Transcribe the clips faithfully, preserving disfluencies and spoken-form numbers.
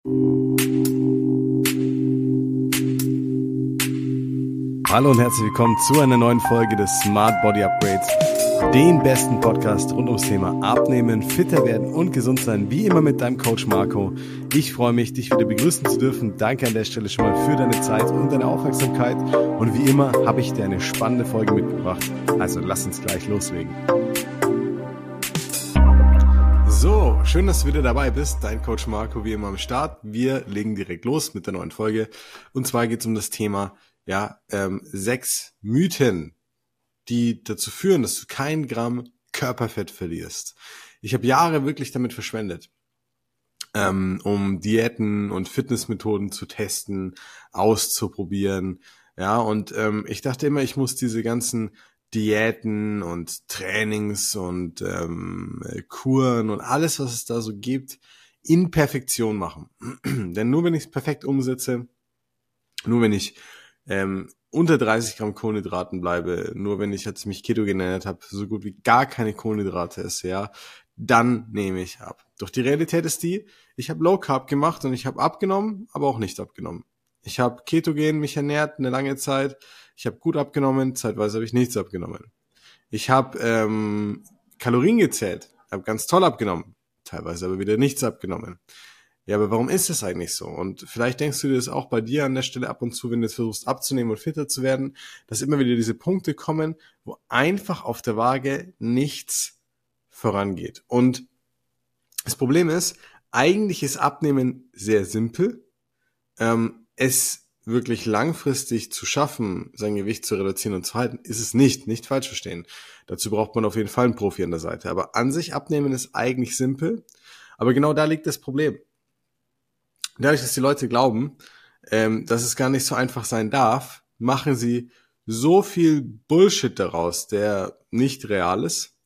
Hallo und herzlich willkommen zu einer neuen Folge des Smart Body Upgrades, den besten Podcast rund ums Thema Abnehmen, fitter werden und gesund sein, wie immer mit deinem Coach Marco. Ich freue mich, dich wieder begrüßen zu dürfen. Danke an der Stelle schon mal für deine Zeit und deine Aufmerksamkeit. Und wie immer habe ich dir eine spannende Folge mitgebracht. Also lass uns gleich loslegen. So, schön, dass du wieder dabei bist. Dein Coach Marco wie immer am Start. Wir legen direkt los mit der neuen Folge. Und zwar geht es um das Thema Ja, ähm, sechs Mythen, die dazu führen, dass du kein Gramm Körperfett verlierst. Ich habe Jahre wirklich damit verschwendet, ähm, um Diäten und Fitnessmethoden zu testen, auszuprobieren. Ja, und ähm, ich dachte immer, ich muss diese ganzen Diäten und Trainings und ähm, Kuren und alles, was es da so gibt, in Perfektion machen. Denn nur wenn ich es perfekt umsetze, nur wenn ich Ähm, unter dreißig Gramm Kohlenhydraten bleibe, nur wenn ich, als ich mich ketogen ernährt habe, so gut wie gar keine Kohlenhydrate esse, ja, dann nehme ich ab. Doch die Realität ist die, ich habe Low Carb gemacht und ich habe abgenommen, aber auch nicht abgenommen. Ich habe ketogen mich ernährt eine lange Zeit, ich habe gut abgenommen, zeitweise habe ich nichts abgenommen. Ich habe ähm, Kalorien gezählt, habe ganz toll abgenommen, teilweise aber wieder nichts abgenommen. Ja, aber warum ist das eigentlich so? Und vielleicht denkst du dir das auch bei dir an der Stelle ab und zu, wenn du jetzt versuchst abzunehmen und fitter zu werden, dass immer wieder diese Punkte kommen, wo einfach auf der Waage nichts vorangeht. Und das Problem ist, eigentlich ist Abnehmen sehr simpel. Ähm, es wirklich langfristig zu schaffen, sein Gewicht zu reduzieren und zu halten, ist es nicht. Nicht falsch verstehen. Dazu braucht man auf jeden Fall einen Profi an der Seite. Aber an sich Abnehmen ist eigentlich simpel. Aber genau da liegt das Problem. Dadurch, dass die Leute glauben, ähm, dass es gar nicht so einfach sein darf, machen sie so viel Bullshit daraus, der nicht real ist,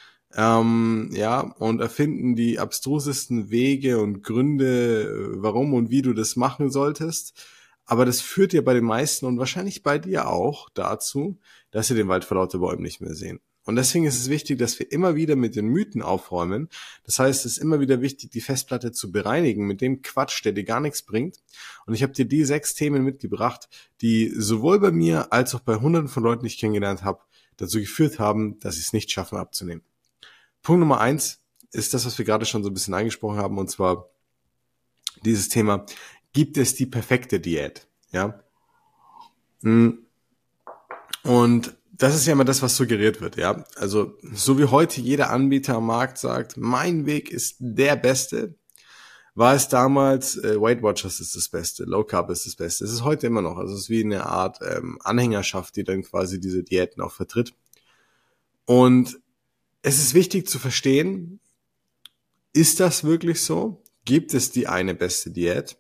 ähm, ja, und erfinden die abstrusesten Wege und Gründe, warum und wie du das machen solltest. Aber das führt ja bei den meisten und wahrscheinlich bei dir auch dazu, dass sie den Wald vor lauter Bäumen nicht mehr sehen. Und deswegen ist es wichtig, dass wir immer wieder mit den Mythen aufräumen. Das heißt, es ist immer wieder wichtig, die Festplatte zu bereinigen mit dem Quatsch, der dir gar nichts bringt. Und ich habe dir die sechs Themen mitgebracht, die sowohl bei mir als auch bei hunderten von Leuten, die ich kennengelernt habe, dazu geführt haben, dass sie es nicht schaffen abzunehmen. Punkt Nummer eins ist das, was wir gerade schon so ein bisschen angesprochen haben, und zwar dieses Thema: Gibt es die perfekte Diät? Ja. Und das ist ja immer das, was suggeriert wird, ja. Also, so wie heute jeder Anbieter am Markt sagt, mein Weg ist der beste, war es damals, äh, Weight Watchers ist das Beste, Low Carb ist das Beste. Es ist heute immer noch. Also, es ist wie eine Art ähm, Anhängerschaft, die dann quasi diese Diäten auch vertritt. Und es ist wichtig zu verstehen, ist das wirklich so? Gibt es die eine beste Diät?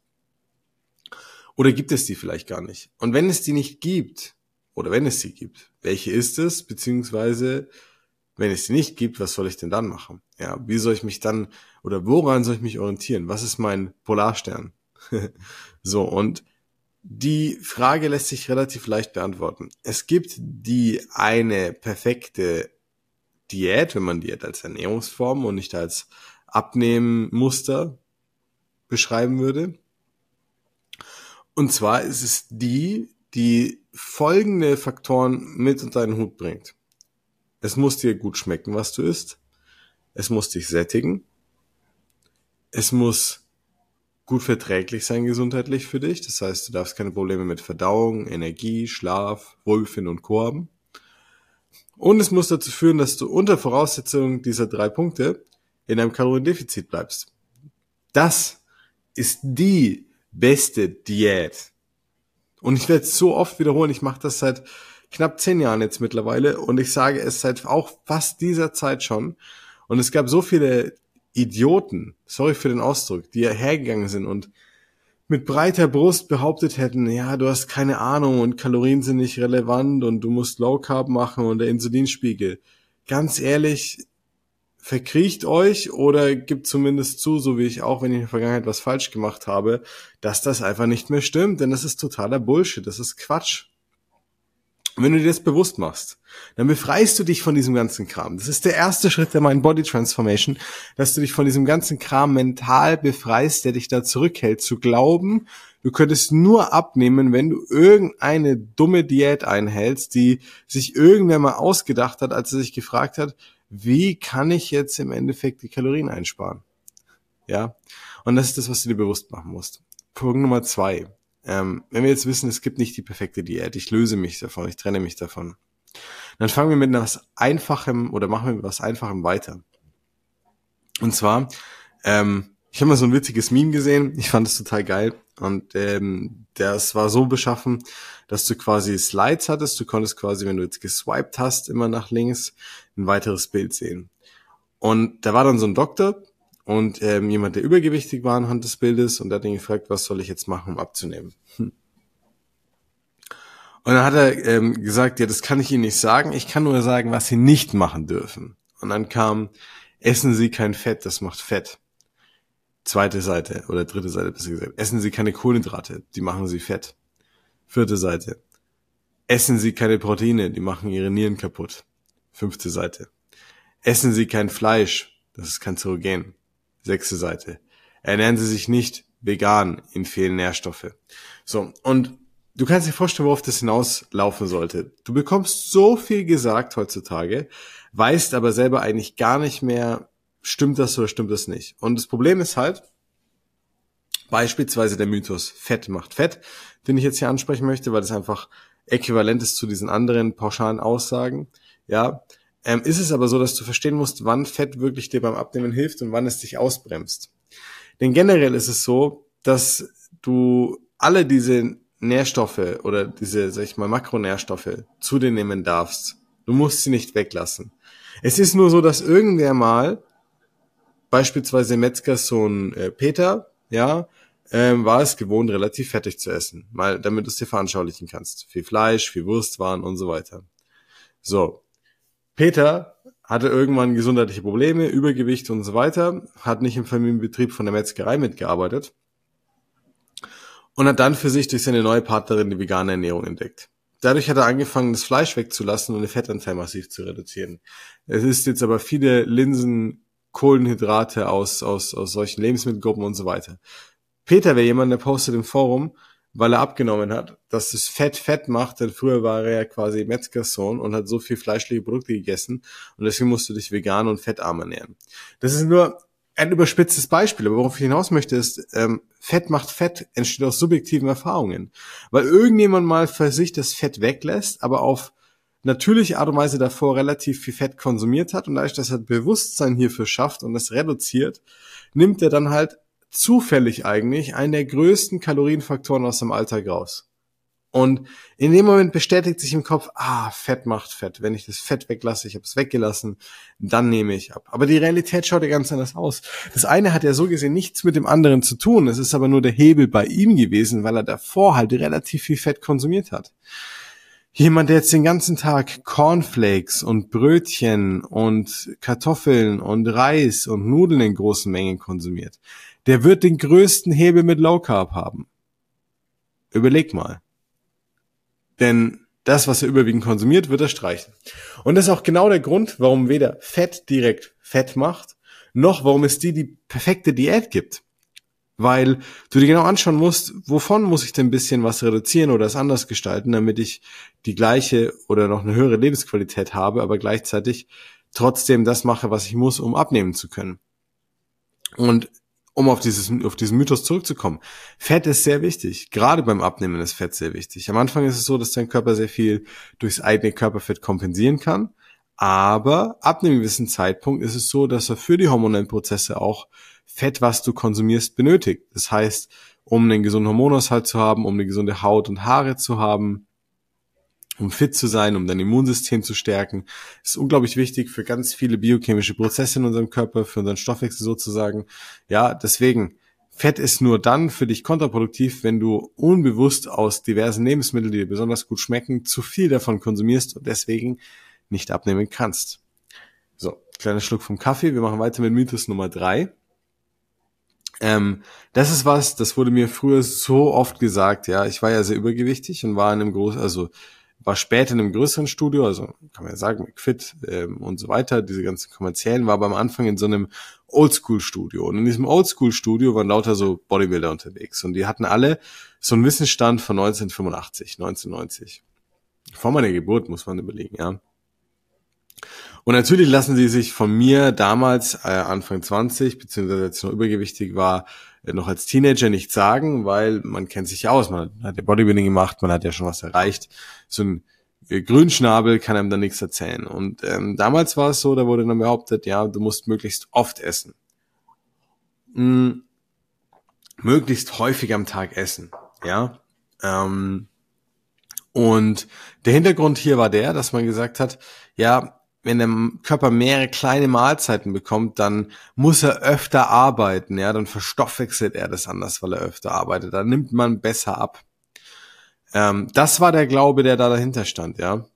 Oder gibt es die vielleicht gar nicht? Und wenn es die nicht gibt, oder wenn es sie gibt, welche ist es? Beziehungsweise, wenn es sie nicht gibt, was soll ich denn dann machen? Ja, wie soll ich mich dann, oder woran soll ich mich orientieren? Was ist mein Polarstern? So, und die Frage lässt sich relativ leicht beantworten. Es gibt die eine perfekte Diät, wenn man Diät als Ernährungsform und nicht als Abnehmmuster beschreiben würde. Und zwar ist es die, die folgende Faktoren mit unter deinen Hut bringt. Es muss dir gut schmecken, was du isst. Es muss dich sättigen. Es muss gut verträglich sein gesundheitlich für dich. Das heißt, du darfst keine Probleme mit Verdauung, Energie, Schlaf, Wohlbefinden und Co. haben. Und es muss dazu führen, dass du unter Voraussetzung dieser drei Punkte in einem Kaloriendefizit bleibst. Das ist die beste Diät. Und ich werde es so oft wiederholen, ich mache das seit knapp zehn Jahren jetzt mittlerweile und ich sage es seit auch fast dieser Zeit schon. Und es gab so viele Idioten, sorry für den Ausdruck, die hergegangen sind und mit breiter Brust behauptet hätten, ja, du hast keine Ahnung und Kalorien sind nicht relevant und du musst Low Carb machen und der Insulinspiegel. Ganz ehrlich, verkriecht euch oder gibt zumindest zu, so wie ich auch, wenn ich in der Vergangenheit was falsch gemacht habe, dass das einfach nicht mehr stimmt, denn das ist totaler Bullshit, das ist Quatsch. Und wenn du dir das bewusst machst, dann befreist du dich von diesem ganzen Kram. Das ist der erste Schritt der Mind Body Transformation, dass du dich von diesem ganzen Kram mental befreist, der dich da zurückhält, zu glauben, du könntest nur abnehmen, wenn du irgendeine dumme Diät einhältst, die sich irgendwer mal ausgedacht hat, als er sich gefragt hat, wie kann ich jetzt im Endeffekt die Kalorien einsparen? Ja, und das ist das, was du dir bewusst machen musst. Punkt Nummer zwei. Ähm, wenn wir jetzt wissen, es gibt nicht die perfekte Diät, ich löse mich davon, ich trenne mich davon, dann fangen wir mit etwas Einfachem oder machen wir mit etwas Einfachem weiter. Und zwar, ähm, ich habe mal so ein witziges Meme gesehen, ich fand es total geil und ähm, das war so beschaffen, dass du quasi Slides hattest, du konntest quasi, wenn du jetzt geswiped hast, immer nach links ein weiteres Bild sehen. Und da war dann so ein Doktor und ähm, jemand, der übergewichtig war anhand des Bildes und der hat ihn gefragt, was soll ich jetzt machen, um abzunehmen? Hm. Und dann hat er ähm, gesagt, ja, das kann ich Ihnen nicht sagen, ich kann nur sagen, was Sie nicht machen dürfen. Und dann kam, essen Sie kein Fett, das macht Fett. Zweite Seite oder dritte Seite, besser gesagt, essen Sie keine Kohlenhydrate, die machen Sie fett. Vierte Seite, essen Sie keine Proteine, die machen Ihre Nieren kaputt. Fünfte Seite, essen Sie kein Fleisch, das ist kanzerogen. Sechste Seite, ernähren Sie sich nicht vegan, Ihnen fehlen Nährstoffe. So, und du kannst dir vorstellen, worauf das hinauslaufen sollte. Du bekommst so viel gesagt heutzutage, weißt aber selber eigentlich gar nicht mehr, stimmt das oder stimmt das nicht. Und das Problem ist halt, beispielsweise der Mythos Fett macht Fett, den ich jetzt hier ansprechen möchte, weil das einfach äquivalent ist zu diesen anderen pauschalen Aussagen. Ja, ähm, ist es aber so, dass du verstehen musst, wann Fett wirklich dir beim Abnehmen hilft und wann es dich ausbremst. Denn generell ist es so, dass du alle diese Nährstoffe oder diese, sag ich mal, Makronährstoffe zu dir nehmen darfst. Du musst sie nicht weglassen. Es ist nur so, dass irgendwer mal, beispielsweise Metzgerssohn äh, Peter, ja, ähm, war es gewohnt, relativ fettig zu essen. Mal, damit du es dir veranschaulichen kannst. Viel Fleisch, viel Wurstwaren und so weiter. So. Peter hatte irgendwann gesundheitliche Probleme, Übergewicht und so weiter, hat nicht im Familienbetrieb von der Metzgerei mitgearbeitet und hat dann für sich durch seine neue Partnerin die vegane Ernährung entdeckt. Dadurch hat er angefangen, das Fleisch wegzulassen und den Fettanteil massiv zu reduzieren. Es ist jetzt aber viele Linsen, Kohlenhydrate aus, aus, aus solchen Lebensmittelgruppen und so weiter. Peter wäre jemand, der postet im Forum, weil er abgenommen hat, dass das Fett Fett macht, denn früher war er ja quasi Metzgerssohn und hat so viel fleischliche Produkte gegessen und deswegen musst du dich vegan und fettarm ernähren. Das ist nur ein überspitztes Beispiel, aber worauf ich hinaus möchte ist, ähm, Fett macht Fett entsteht aus subjektiven Erfahrungen, weil irgendjemand mal für sich das Fett weglässt, aber auf natürliche Art und Weise davor relativ viel Fett konsumiert hat und dadurch, dass er Bewusstsein hierfür schafft und das reduziert, nimmt er dann halt zufällig eigentlich einen der größten Kalorienfaktoren aus dem Alltag raus. Und in dem Moment bestätigt sich im Kopf, ah, Fett macht Fett. Wenn ich das Fett weglasse, ich habe es weggelassen, dann nehme ich ab. Aber die Realität schaut ja ganz anders aus. Das eine hat ja so gesehen nichts mit dem anderen zu tun. Es ist aber nur der Hebel bei ihm gewesen, weil er davor halt relativ viel Fett konsumiert hat. Jemand, der jetzt den ganzen Tag Cornflakes und Brötchen und Kartoffeln und Reis und Nudeln in großen Mengen konsumiert, der wird den größten Hebel mit Low Carb haben. Überleg mal. Denn das, was er überwiegend konsumiert, wird er streichen. Und das ist auch genau der Grund, warum weder Fett direkt Fett macht, noch warum es dir die perfekte Diät gibt. Weil du dir genau anschauen musst, wovon muss ich denn ein bisschen was reduzieren oder es anders gestalten, damit ich die gleiche oder noch eine höhere Lebensqualität habe, aber gleichzeitig trotzdem das mache, was ich muss, um abnehmen zu können. Und um auf dieses, auf diesen Mythos zurückzukommen. Fett ist sehr wichtig. Gerade beim Abnehmen ist Fett sehr wichtig. Am Anfang ist es so, dass dein Körper sehr viel durchs eigene Körperfett kompensieren kann. Aber ab einem gewissen Zeitpunkt ist es so, dass er für die hormonellen Prozesse auch Fett, was du konsumierst, benötigt. Das heißt, um einen gesunden Hormonhaushalt zu haben, um eine gesunde Haut und Haare zu haben, um fit zu sein, um dein Immunsystem zu stärken, ist unglaublich wichtig für ganz viele biochemische Prozesse in unserem Körper, für unseren Stoffwechsel sozusagen. Ja, deswegen, Fett ist nur dann für dich kontraproduktiv, wenn du unbewusst aus diversen Lebensmitteln, die dir besonders gut schmecken, zu viel davon konsumierst und deswegen nicht abnehmen kannst. So, kleiner Schluck vom Kaffee. Wir machen weiter mit Mythos Nummer drei. Ähm, das ist was, das wurde mir früher so oft gesagt, ja. Ich war ja sehr übergewichtig und war in einem großen, also war später in einem größeren Studio, also kann man ja sagen, McFit ähm, und so weiter, diese ganzen kommerziellen, war aber am Anfang in so einem Oldschool-Studio. Und in diesem Oldschool-Studio waren lauter so Bodybuilder unterwegs. Und die hatten alle so einen Wissensstand von neunzehnhundertfünfundachtzig, neunzehnhundertneunzig. Vor meiner Geburt, muss man überlegen, ja. Und natürlich lassen sie sich von mir damals, äh, Anfang zwanzig, beziehungsweise als ich noch übergewichtig war, äh, noch als Teenager nicht sagen, weil man kennt sich ja aus, man hat ja Bodybuilding gemacht, man hat ja schon was erreicht. So ein äh, Grünschnabel kann einem da nichts erzählen. Und ähm, damals war es so, da wurde dann behauptet, ja, du musst möglichst oft essen. Hm, möglichst häufig am Tag essen, ja. Ähm, und der Hintergrund hier war der, dass man gesagt hat, ja, wenn der Körper mehrere kleine Mahlzeiten bekommt, dann muss er öfter arbeiten, ja, dann verstoffwechselt er das anders, weil er öfter arbeitet, dann nimmt man besser ab. Ähm, das war der Glaube, der da dahinter stand, ja.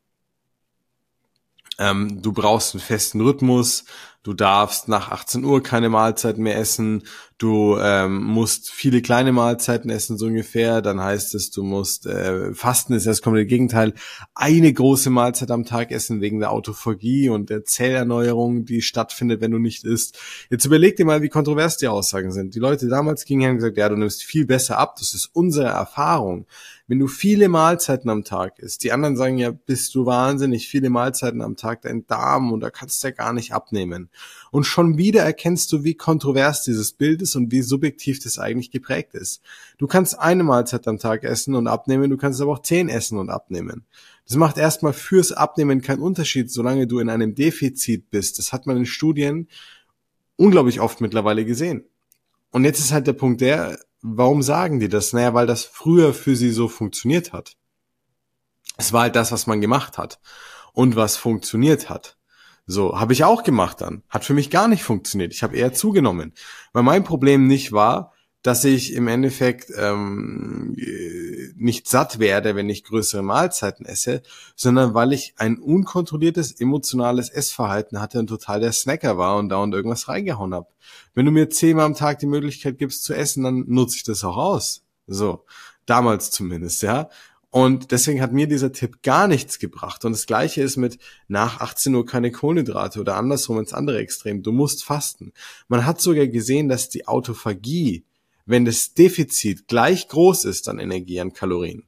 Ähm, du brauchst einen festen Rhythmus, du darfst nach achtzehn Uhr keine Mahlzeiten mehr essen, du ähm, musst viele kleine Mahlzeiten essen, so ungefähr, dann heißt es, du musst, äh, Fasten ist das komplette Gegenteil, eine große Mahlzeit am Tag essen wegen der Autophagie und der Zellerneuerung, die stattfindet, wenn du nicht isst. Jetzt überleg dir mal, wie kontrovers die Aussagen sind. Die Leute damals gingen her und gesagt, ja, du nimmst viel besser ab, das ist unsere Erfahrung. Wenn du viele Mahlzeiten am Tag isst, die anderen sagen ja, bist du wahnsinnig, viele Mahlzeiten am Tag, dein Darm und da kannst du ja gar nicht abnehmen. Und schon wieder erkennst du, wie kontrovers dieses Bild ist und wie subjektiv das eigentlich geprägt ist. Du kannst eine Mahlzeit am Tag essen und abnehmen, du kannst aber auch zehn essen und abnehmen. Das macht erstmal fürs Abnehmen keinen Unterschied, solange du in einem Defizit bist. Das hat man in Studien unglaublich oft mittlerweile gesehen. Und jetzt ist halt der Punkt der, warum sagen die das? Naja, weil das früher für sie so funktioniert hat. Es war halt das, was man gemacht hat und was funktioniert hat. So, habe ich auch gemacht dann. Hat für mich gar nicht funktioniert. Ich habe eher zugenommen. Weil mein Problem nicht war, dass ich im Endeffekt ähm, nicht satt werde, wenn ich größere Mahlzeiten esse, sondern weil ich ein unkontrolliertes emotionales Essverhalten hatte und total der Snacker war und dauernd irgendwas reingehauen habe. Wenn du mir zehnmal am Tag die Möglichkeit gibst zu essen, dann nutze ich das auch aus. So, damals zumindest, ja. Und deswegen hat mir dieser Tipp gar nichts gebracht. Und das Gleiche ist mit nach achtzehn Uhr keine Kohlenhydrate oder andersrum ins andere Extrem. Du musst fasten. Man hat sogar gesehen, dass die Autophagie, wenn das Defizit gleich groß ist an Energie, an Kalorien,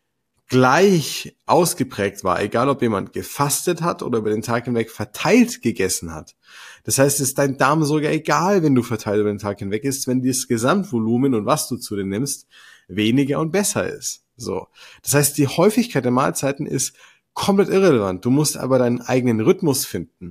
gleich ausgeprägt war, egal ob jemand gefastet hat oder über den Tag hinweg verteilt gegessen hat. Das heißt, es ist dein Darm sogar egal, wenn du verteilt über den Tag hinweg isst, wenn das Gesamtvolumen und was du zu dir nimmst, weniger und besser ist. So. Das heißt, die Häufigkeit der Mahlzeiten ist komplett irrelevant. Du musst aber deinen eigenen Rhythmus finden.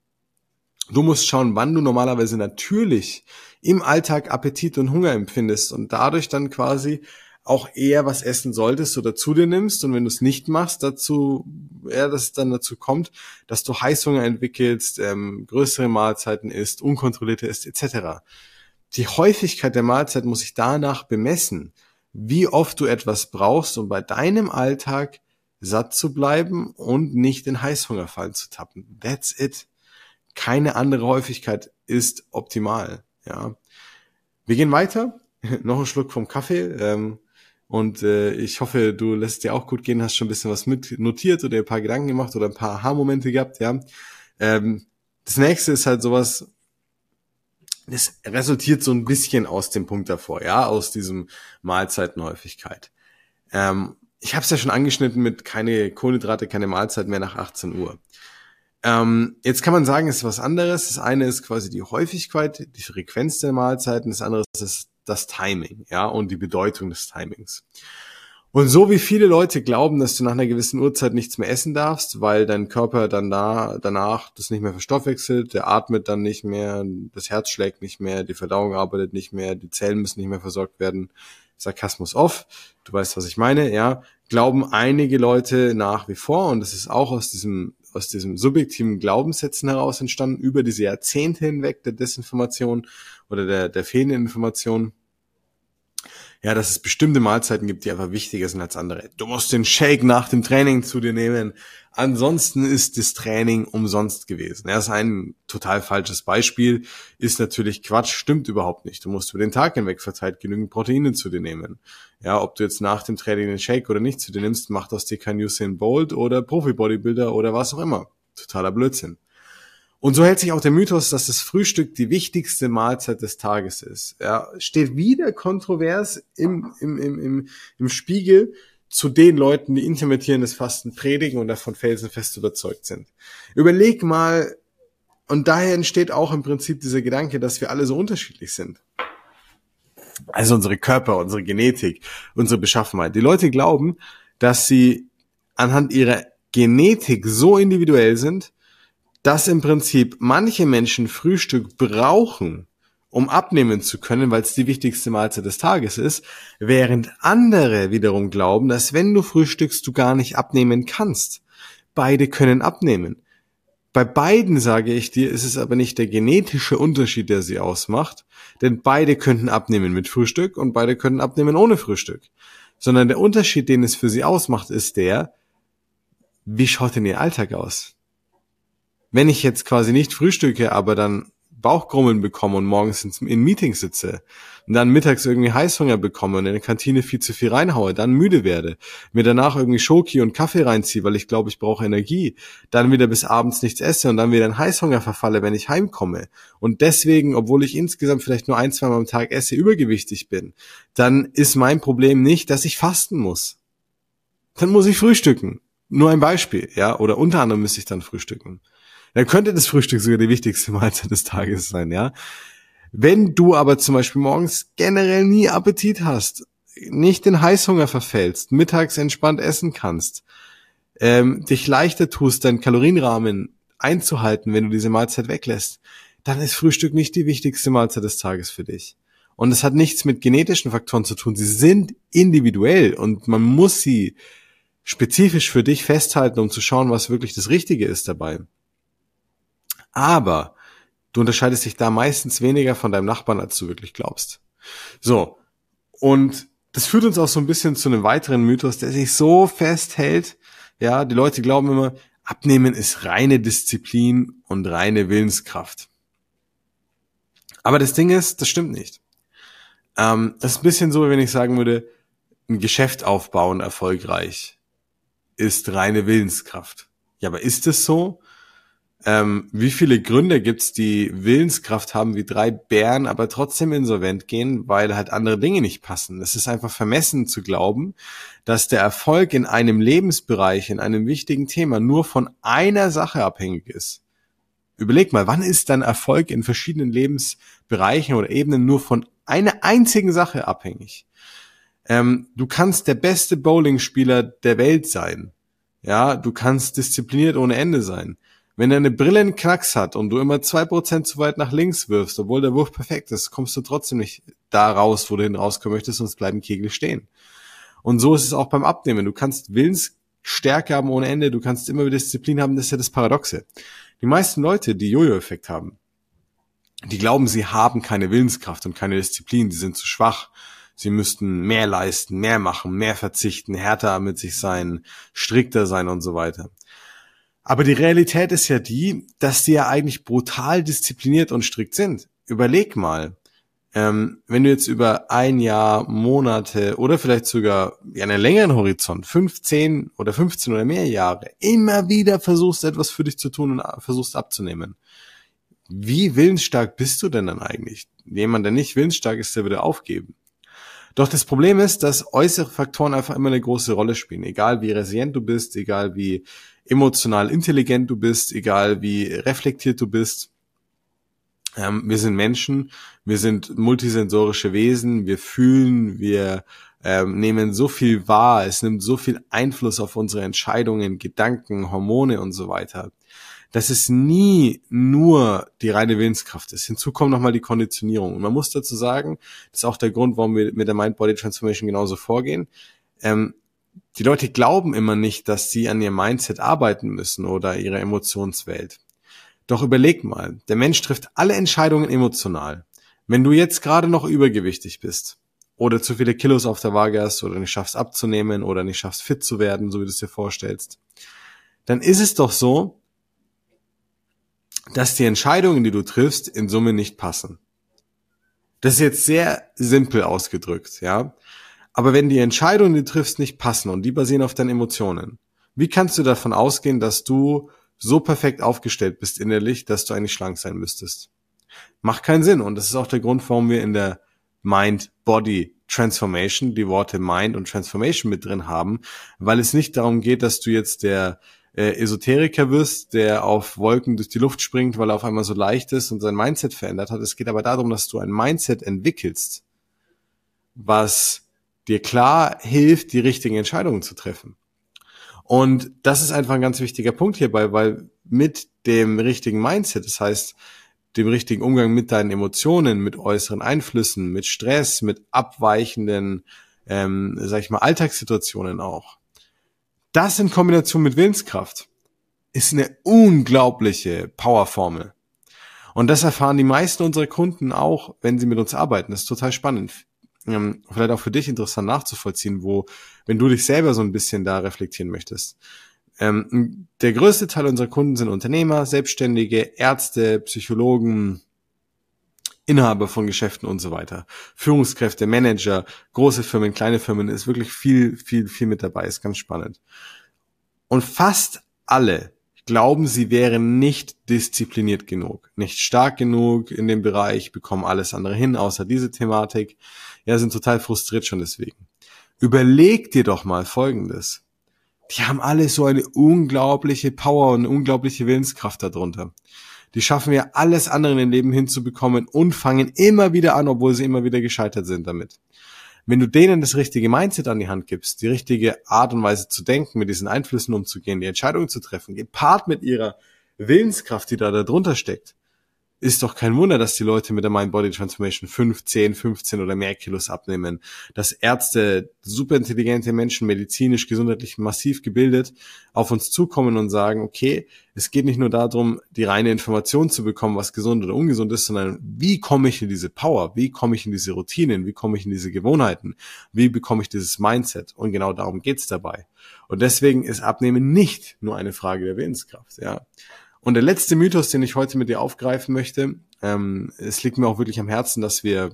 Du musst schauen, wann du normalerweise natürlich im Alltag Appetit und Hunger empfindest und dadurch dann quasi auch eher was essen solltest oder zu dir nimmst. Und wenn du es nicht machst, dazu, ja, dass es dann dazu kommt, dass du Heißhunger entwickelst, ähm, größere Mahlzeiten isst, unkontrollierte isst, et cetera. Die Häufigkeit der Mahlzeit muss sich danach bemessen, wie oft du etwas brauchst, um bei deinem Alltag satt zu bleiben und nicht in Heißhunger fallen zu tappen. That's it. Keine andere Häufigkeit ist optimal. Ja, wir gehen weiter. Noch ein Schluck vom Kaffee. Ähm, und äh, ich hoffe, du lässt es dir auch gut gehen, hast schon ein bisschen was mit notiert oder ein paar Gedanken gemacht oder ein paar Aha-Momente gehabt. Ja. Ähm, das nächste ist halt sowas. Das resultiert so ein bisschen aus dem Punkt davor, ja, aus diesem Mahlzeitenhäufigkeit. Ähm, ich habe es ja schon angeschnitten mit keine Kohlenhydrate, keine Mahlzeit mehr nach achtzehn Uhr. Ähm, jetzt kann man sagen, es ist was anderes. Das eine ist quasi die Häufigkeit, die Frequenz der Mahlzeiten. Das andere ist das, das Timing, ja, und die Bedeutung des Timings. Und so wie viele Leute glauben, dass du nach einer gewissen Uhrzeit nichts mehr essen darfst, weil dein Körper dann da, danach das nicht mehr verstoffwechselt, der atmet dann nicht mehr, das Herz schlägt nicht mehr, die Verdauung arbeitet nicht mehr, die Zellen müssen nicht mehr versorgt werden. Sarkasmus off, du weißt, was ich meine, ja, glauben einige Leute nach wie vor, und das ist auch aus diesem, aus diesem subjektiven Glaubenssätzen heraus entstanden, über diese Jahrzehnte hinweg der Desinformation oder der, der fehlenden Information, ja, dass es bestimmte Mahlzeiten gibt, die einfach wichtiger sind als andere. Du musst den Shake nach dem Training zu dir nehmen. Ansonsten ist das Training umsonst gewesen. Ja, das ist ein total falsches Beispiel, ist natürlich Quatsch, stimmt überhaupt nicht. Du musst über den Tag hinweg verteilt genügend Proteine zu dir nehmen. Ja, ob du jetzt nach dem Training den Shake oder nicht zu dir nimmst, macht aus dir kein Usain Bolt oder Profi-Bodybuilder oder was auch immer. Totaler Blödsinn. Und so hält sich auch der Mythos, dass das Frühstück die wichtigste Mahlzeit des Tages ist. Ja, steht wieder kontrovers im, im, im, im, im Spiegel zu den Leuten, die intermittierendes Fasten predigen und davon felsenfest überzeugt sind. Überleg mal, und daher entsteht auch im Prinzip dieser Gedanke, dass wir alle so unterschiedlich sind. Also unsere Körper, unsere Genetik, unsere Beschaffenheit. Die Leute glauben, dass sie anhand ihrer Genetik so individuell sind, dass im Prinzip manche Menschen Frühstück brauchen, um abnehmen zu können, weil es die wichtigste Mahlzeit des Tages ist, während andere wiederum glauben, dass wenn du frühstückst, du gar nicht abnehmen kannst. Beide können abnehmen. Bei beiden, sage ich dir, ist es aber nicht der genetische Unterschied, der sie ausmacht, denn beide könnten abnehmen mit Frühstück und beide können abnehmen ohne Frühstück, sondern der Unterschied, den es für sie ausmacht, ist der, wie schaut denn ihr Alltag aus? Wenn ich jetzt quasi nicht frühstücke, aber dann Bauchgrummeln bekomme und morgens in Meetings sitze und dann mittags irgendwie Heißhunger bekomme und in der Kantine viel zu viel reinhaue, dann müde werde, mir danach irgendwie Schoki und Kaffee reinziehe, weil ich glaube, ich brauche Energie, dann wieder bis abends nichts esse und dann wieder in Heißhunger verfalle, wenn ich heimkomme und deswegen, obwohl ich insgesamt vielleicht nur ein, zwei Mal am Tag esse, übergewichtig bin, dann ist mein Problem nicht, dass ich fasten muss. Dann muss ich frühstücken. Nur ein Beispiel, ja, oder unter anderem müsste ich dann frühstücken. Dann könnte das Frühstück sogar die wichtigste Mahlzeit des Tages sein, ja. Wenn du aber zum Beispiel morgens generell nie Appetit hast, nicht den Heißhunger verfällst, mittags entspannt essen kannst, ähm, dich leichter tust, deinen Kalorienrahmen einzuhalten, wenn du diese Mahlzeit weglässt, dann ist Frühstück nicht die wichtigste Mahlzeit des Tages für dich. Und es hat nichts mit genetischen Faktoren zu tun. Sie sind individuell und man muss sie spezifisch für dich festhalten, um zu schauen, was wirklich das Richtige ist dabei. Aber du unterscheidest dich da meistens weniger von deinem Nachbarn, als du wirklich glaubst. So, und das führt uns auch so ein bisschen zu einem weiteren Mythos, der sich so festhält. Ja, die Leute glauben immer, Abnehmen ist reine Disziplin und reine Willenskraft. Aber das Ding ist, das stimmt nicht. Ähm, das ist ein bisschen so, wie wenn ich sagen würde, ein Geschäft aufbauen erfolgreich ist reine Willenskraft. Ja, aber ist es so? Ähm, wie viele Gründer gibt's, die Willenskraft haben wie drei Bären, aber trotzdem insolvent gehen, weil halt andere Dinge nicht passen? Es ist einfach vermessen zu glauben, dass der Erfolg in einem Lebensbereich, in einem wichtigen Thema nur von einer Sache abhängig ist. Überleg mal, wann ist dein Erfolg in verschiedenen Lebensbereichen oder Ebenen nur von einer einzigen Sache abhängig? Ähm, du kannst der beste Bowlingspieler der Welt sein. Ja, du kannst diszipliniert ohne Ende sein. Wenn deine Brille einen Knacks hat und du immer zwei Prozent zu weit nach links wirfst, obwohl der Wurf perfekt ist, kommst du trotzdem nicht da raus, wo du hin rauskommen möchtest, sonst bleiben Kegel stehen. Und so ist es auch beim Abnehmen. Du kannst Willensstärke haben ohne Ende, du kannst immer wieder Disziplin haben, das ist ja das Paradoxe. Die meisten Leute, die Jojo-Effekt haben, die glauben, sie haben keine Willenskraft und keine Disziplin, sie sind zu schwach. Sie müssten mehr leisten, mehr machen, mehr verzichten, härter mit sich sein, strikter sein und so weiter. Aber die Realität ist ja die, dass die ja eigentlich brutal diszipliniert und strikt sind. Überleg mal, ähm, wenn du jetzt über ein Jahr, Monate oder vielleicht sogar ja, einen längeren Horizont, fünfzehn oder fünfzehn oder mehr Jahre, immer wieder versuchst, etwas für dich zu tun und versuchst abzunehmen. Wie willensstark bist du denn dann eigentlich? Jemand, der nicht willensstark ist, der würde aufgeben. Doch das Problem ist, dass äußere Faktoren einfach immer eine große Rolle spielen. Egal wie resilient du bist, egal wie emotional intelligent du bist, egal wie reflektiert du bist. Ähm, wir sind Menschen, wir sind multisensorische Wesen, wir fühlen, wir ähm, nehmen so viel wahr, es nimmt so viel Einfluss auf unsere Entscheidungen, Gedanken, Hormone und so weiter, dass es nie nur die reine Willenskraft ist. Hinzu kommt nochmal die Konditionierung. Und man muss dazu sagen, das ist auch der Grund, warum wir mit der Mind-Body-Transformation genauso vorgehen. Ähm, die Leute glauben immer nicht, dass sie an ihrem Mindset arbeiten müssen oder ihrer Emotionswelt. Doch überleg mal, der Mensch trifft alle Entscheidungen emotional. Wenn du jetzt gerade noch übergewichtig bist oder zu viele Kilos auf der Waage hast oder nicht schaffst abzunehmen oder nicht schaffst fit zu werden, so wie du es dir vorstellst, dann ist es doch so, dass die Entscheidungen, die du triffst, in Summe nicht passen. Das ist jetzt sehr simpel ausgedrückt, ja. Aber wenn die Entscheidungen, die du triffst, nicht passen und die basieren auf deinen Emotionen, wie kannst du davon ausgehen, dass du so perfekt aufgestellt bist innerlich, dass du eigentlich schlank sein müsstest? Macht keinen Sinn. Und das ist auch der Grund, warum wir in der Mind-Body-Transformation die Worte Mind und Transformation mit drin haben, weil es nicht darum geht, dass du jetzt der äh, Esoteriker wirst, der auf Wolken durch die Luft springt, weil er auf einmal so leicht ist und sein Mindset verändert hat. Es geht aber darum, dass du ein Mindset entwickelst, was dir klar hilft, die richtigen Entscheidungen zu treffen. Und das ist einfach ein ganz wichtiger Punkt hierbei, weil mit dem richtigen Mindset, das heißt, dem richtigen Umgang mit deinen Emotionen, mit äußeren Einflüssen, mit Stress, mit abweichenden, ähm, sag ich mal, Alltagssituationen auch. Das in Kombination mit Willenskraft ist eine unglaubliche Powerformel. Und das erfahren die meisten unserer Kunden auch, wenn sie mit uns arbeiten. Das ist total spannend. Ähm, vielleicht auch für dich interessant nachzuvollziehen, wo, wenn du dich selber so ein bisschen da reflektieren möchtest. Ähm, der größte Teil unserer Kunden sind Unternehmer, Selbstständige, Ärzte, Psychologen, Inhaber von Geschäften und so weiter. Führungskräfte, Manager, große Firmen, kleine Firmen, ist wirklich viel, viel, viel mit dabei, ist ganz spannend. Und fast alle glauben, sie wären nicht diszipliniert genug, nicht stark genug in dem Bereich, bekommen alles andere hin, außer diese Thematik. Ja, sind total frustriert schon deswegen. Überleg dir doch mal Folgendes. Die haben alle so eine unglaubliche Power und eine unglaubliche Willenskraft darunter. Die schaffen ja alles andere in ihrem Leben hinzubekommen und fangen immer wieder an, obwohl sie immer wieder gescheitert sind damit. Wenn du denen das richtige Mindset an die Hand gibst, die richtige Art und Weise zu denken, mit diesen Einflüssen umzugehen, die Entscheidungen zu treffen, gepaart mit ihrer Willenskraft, die da darunter steckt, ist doch kein Wunder, dass die Leute mit der Mind-Body-Transformation fünf, zehn, fünfzehn oder mehr Kilos abnehmen. Dass Ärzte, superintelligente Menschen, medizinisch, gesundheitlich massiv gebildet, auf uns zukommen und sagen, okay, es geht nicht nur darum, die reine Information zu bekommen, was gesund oder ungesund ist, sondern wie komme ich in diese Power, wie komme ich in diese Routinen, wie komme ich in diese Gewohnheiten, wie bekomme ich dieses Mindset? Und genau darum geht's dabei. Und deswegen ist Abnehmen nicht nur eine Frage der Willenskraft, ja. Und der letzte Mythos, den ich heute mit dir aufgreifen möchte, ähm, es liegt mir auch wirklich am Herzen, dass wir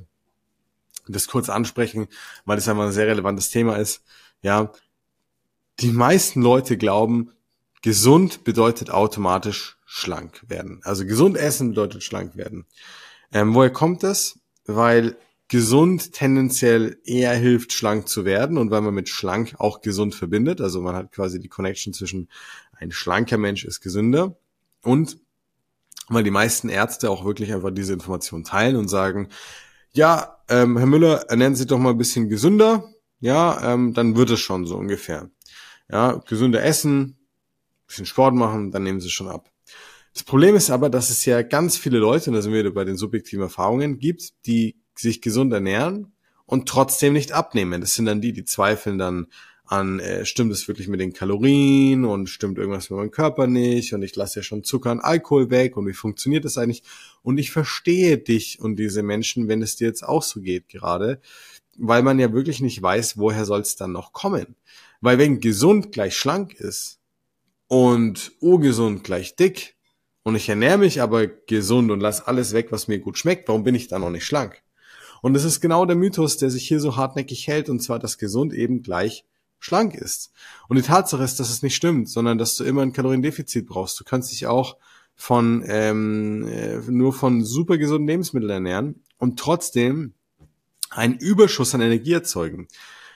das kurz ansprechen, weil es einfach ein sehr relevantes Thema ist. Ja, die meisten Leute glauben, gesund bedeutet automatisch schlank werden. Also gesund essen bedeutet schlank werden. Ähm, woher kommt das? Weil gesund tendenziell eher hilft, schlank zu werden und weil man mit schlank auch gesund verbindet. Also man hat quasi die Connection zwischen ein schlanker Mensch ist gesünder. Und weil die meisten Ärzte auch wirklich einfach diese Information teilen und sagen, ja, ähm, Herr Müller, ernähren Sie sich doch mal ein bisschen gesünder, ja, ähm, dann wird es schon so ungefähr. Ja, gesünder essen, bisschen Sport machen, dann nehmen Sie schon ab. Das Problem ist aber, dass es ja ganz viele Leute, und da sind wir wieder bei den subjektiven Erfahrungen, gibt, die sich gesund ernähren und trotzdem nicht abnehmen. Das sind dann die, die zweifeln dann an, äh, stimmt es wirklich mit den Kalorien und stimmt irgendwas mit meinem Körper nicht und ich lasse ja schon Zucker und Alkohol weg und wie funktioniert das eigentlich? Und ich verstehe dich und diese Menschen, wenn es dir jetzt auch so geht gerade, weil man ja wirklich nicht weiß, woher soll es dann noch kommen? Weil wenn gesund gleich schlank ist und ungesund gleich dick und ich ernähre mich aber gesund und lasse alles weg, was mir gut schmeckt, warum bin ich dann noch nicht schlank? Und das ist genau der Mythos, der sich hier so hartnäckig hält, und zwar, dass gesund eben gleich schlank ist. Und die Tatsache ist, dass es nicht stimmt, sondern dass du immer ein Kaloriendefizit brauchst. Du kannst dich auch von ähm, äh, nur von super gesunden Lebensmitteln ernähren und trotzdem einen Überschuss an Energie erzeugen.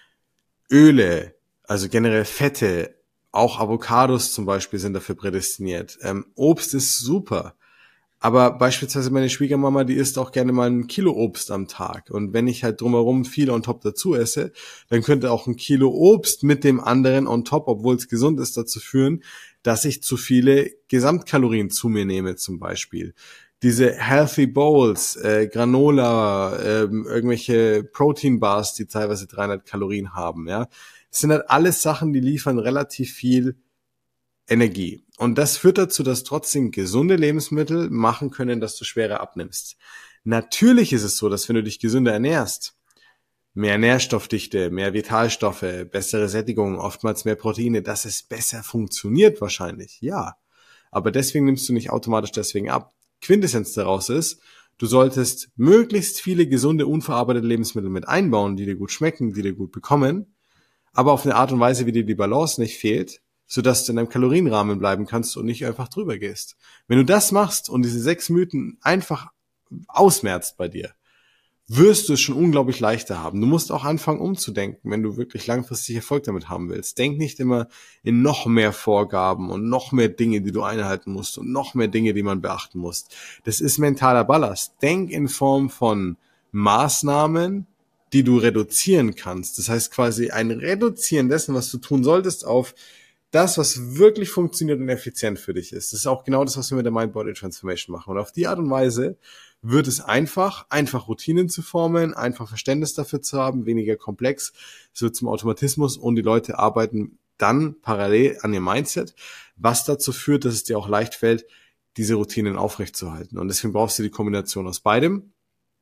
Öle, also generell Fette, auch Avocados zum Beispiel sind dafür prädestiniert. Ähm, Obst ist super. Aber beispielsweise meine Schwiegermama, die isst auch gerne mal ein Kilo Obst am Tag. Und wenn ich halt drumherum viel on top dazu esse, dann könnte auch ein Kilo Obst mit dem anderen on top, obwohl es gesund ist, dazu führen, dass ich zu viele Gesamtkalorien zu mir nehme zum Beispiel. Diese Healthy Bowls, äh, Granola, äh, irgendwelche Protein Bars, die teilweise dreihundert Kalorien haben, ja. Das sind halt alles Sachen, die liefern relativ viel Energie. Und das führt dazu, dass trotzdem gesunde Lebensmittel machen können, dass du schwerer abnimmst. Natürlich ist es so, dass wenn du dich gesünder ernährst, mehr Nährstoffdichte, mehr Vitalstoffe, bessere Sättigung, oftmals mehr Proteine, dass es besser funktioniert wahrscheinlich, ja. Aber deswegen nimmst du nicht automatisch deswegen ab. Quintessenz daraus ist, du solltest möglichst viele gesunde, unverarbeitete Lebensmittel mit einbauen, die dir gut schmecken, die dir gut bekommen, aber auf eine Art und Weise, wie dir die Balance nicht fehlt, sodass du in einem Kalorienrahmen bleiben kannst und nicht einfach drüber gehst. Wenn du das machst und diese sechs Mythen einfach ausmerzt bei dir, wirst du es schon unglaublich leichter haben. Du musst auch anfangen umzudenken, wenn du wirklich langfristig Erfolg damit haben willst. Denk nicht immer in noch mehr Vorgaben und noch mehr Dinge, die du einhalten musst und noch mehr Dinge, die man beachten muss. Das ist mentaler Ballast. Denk in Form von Maßnahmen, die du reduzieren kannst. Das heißt quasi ein Reduzieren dessen, was du tun solltest, auf das, was wirklich funktioniert und effizient für dich ist. Das ist auch genau das, was wir mit der Mind-Body-Transformation machen. Und auf die Art und Weise wird es einfach, einfach Routinen zu formen, einfach Verständnis dafür zu haben, weniger komplex, es wird zum Automatismus und die Leute arbeiten dann parallel an ihrem Mindset, was dazu führt, dass es dir auch leicht fällt, diese Routinen aufrechtzuerhalten. Und deswegen brauchst du die Kombination aus beidem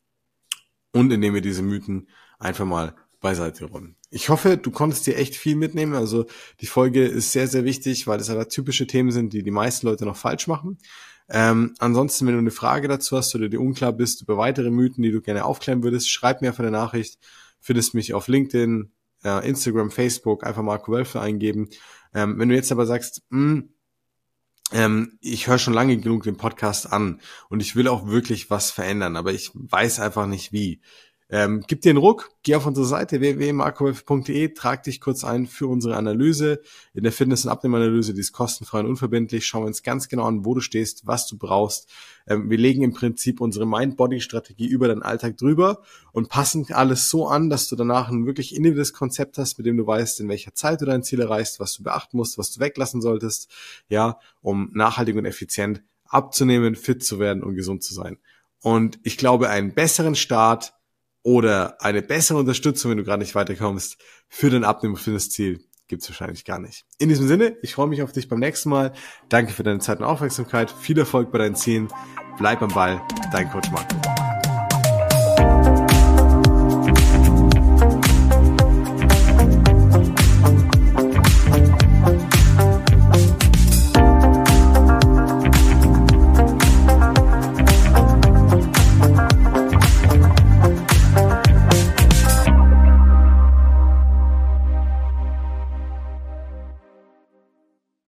und indem wir diese Mythen einfach mal beiseite räumen. Ich hoffe, du konntest dir echt viel mitnehmen. Also die Folge ist sehr, sehr wichtig, weil es aber typische Themen sind, die die meisten Leute noch falsch machen. Ähm, ansonsten, wenn du eine Frage dazu hast oder dir unklar bist über weitere Mythen, die du gerne aufklären würdest, schreib mir einfach eine Nachricht. Findest mich auf LinkedIn, äh, Instagram, Facebook, einfach Marco Wölfe eingeben. Ähm, wenn du jetzt aber sagst, mh, ähm, ich höre schon lange genug den Podcast an und ich will auch wirklich was verändern, aber ich weiß einfach nicht wie. Ähm, gib dir einen Ruck, geh auf unsere Seite w w w punkt marco wölfe punkt d e, trag dich kurz ein für unsere Analyse. In der Fitness- und Abnehmanalyse, die ist kostenfrei und unverbindlich. Schauen wir uns ganz genau an, wo du stehst, was du brauchst. Ähm, wir legen im Prinzip unsere Mind-Body-Strategie über deinen Alltag drüber und passen alles so an, dass du danach ein wirklich individuelles Konzept hast, mit dem du weißt, in welcher Zeit du dein Ziel erreichst, was du beachten musst, was du weglassen solltest, ja, um nachhaltig und effizient abzunehmen, fit zu werden und gesund zu sein. Und ich glaube, einen besseren Start oder eine bessere Unterstützung, wenn du gerade nicht weiterkommst, für dein Abnehmen- und Fitnessziel gibt's wahrscheinlich gar nicht. In diesem Sinne, ich freue mich auf dich beim nächsten Mal. Danke für deine Zeit und Aufmerksamkeit. Viel Erfolg bei deinen Zielen. Bleib am Ball. Dein Coach Marco.